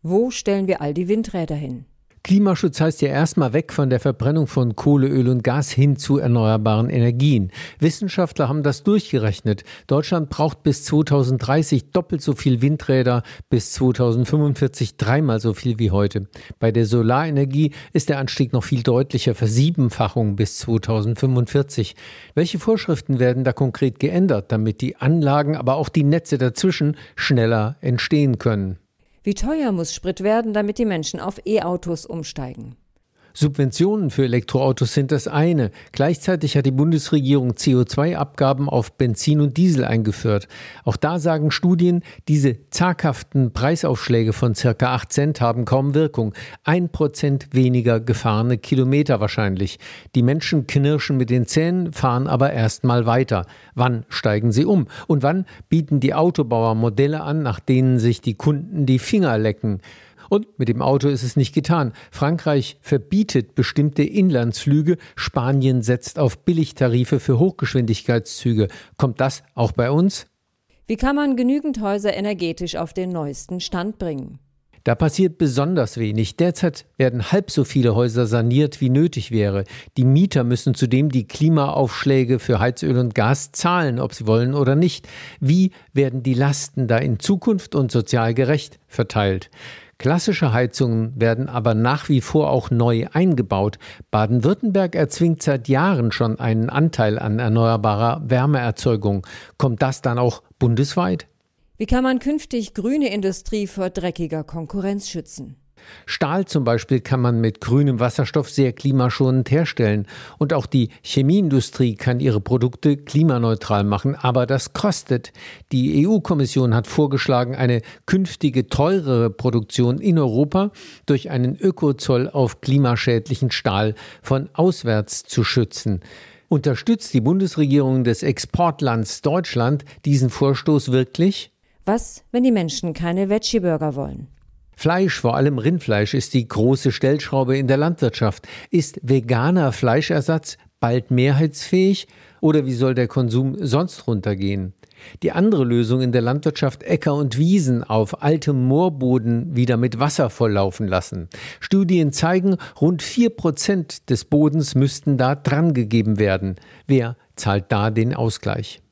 Wo stellen wir all die Windräder hin? Klimaschutz heißt ja erstmal weg von der Verbrennung von Kohle, Öl und Gas hin zu erneuerbaren Energien. Wissenschaftler haben das durchgerechnet. Deutschland braucht bis 2030 doppelt so viel Windräder, bis 2045 dreimal so viel wie heute. Bei der Solarenergie ist der Anstieg noch viel deutlicher, Versiebenfachung bis 2045. Welche Vorschriften werden da konkret geändert, damit die Anlagen, aber auch die Netze dazwischen schneller entstehen können? Wie teuer muss Sprit werden, damit die Menschen auf E-Autos umsteigen? Subventionen für Elektroautos sind das eine. Gleichzeitig hat die Bundesregierung CO2-Abgaben auf Benzin und Diesel eingeführt. Auch da sagen Studien, diese zaghaften Preisaufschläge von ca. 8 Cent haben kaum Wirkung. 1% weniger gefahrene Kilometer wahrscheinlich. Die Menschen knirschen mit den Zähnen, fahren aber erst mal weiter. Wann steigen sie um? Und wann bieten die Autobauer Modelle an, nach denen sich die Kunden die Finger lecken? Und mit dem Auto ist es nicht getan. Frankreich verbietet bestimmte Inlandsflüge. Spanien setzt auf Billigtarife für Hochgeschwindigkeitszüge. Kommt das auch bei uns? Wie kann man genügend Häuser energetisch auf den neuesten Stand bringen? Da passiert besonders wenig. Derzeit werden halb so viele Häuser saniert, wie nötig wäre. Die Mieter müssen zudem die Klimaaufschläge für Heizöl und Gas zahlen, ob sie wollen oder nicht. Wie werden die Lasten da in Zukunft und sozial gerecht verteilt? Klassische Heizungen werden aber nach wie vor auch neu eingebaut. Baden-Württemberg erzwingt seit Jahren schon einen Anteil an erneuerbarer Wärmeerzeugung. Kommt das dann auch bundesweit? Wie kann man künftig grüne Industrie vor dreckiger Konkurrenz schützen? Stahl zum Beispiel kann man mit grünem Wasserstoff sehr klimaschonend herstellen. Und auch die Chemieindustrie kann ihre Produkte klimaneutral machen. Aber das kostet. Die EU-Kommission hat vorgeschlagen, eine künftige teurere Produktion in Europa durch einen Ökozoll auf klimaschädlichen Stahl von auswärts zu schützen. Unterstützt die Bundesregierung des Exportlands Deutschland diesen Vorstoß wirklich? Was, wenn die Menschen keine Veggie-Burger wollen? Fleisch, vor allem Rindfleisch, ist die große Stellschraube in der Landwirtschaft. Ist veganer Fleischersatz bald mehrheitsfähig oder wie soll der Konsum sonst runtergehen? Die andere Lösung in der Landwirtschaft, Äcker und Wiesen auf altem Moorboden wieder mit Wasser volllaufen lassen. Studien zeigen, rund 4% des Bodens müssten da drangegeben werden. Wer zahlt da den Ausgleich?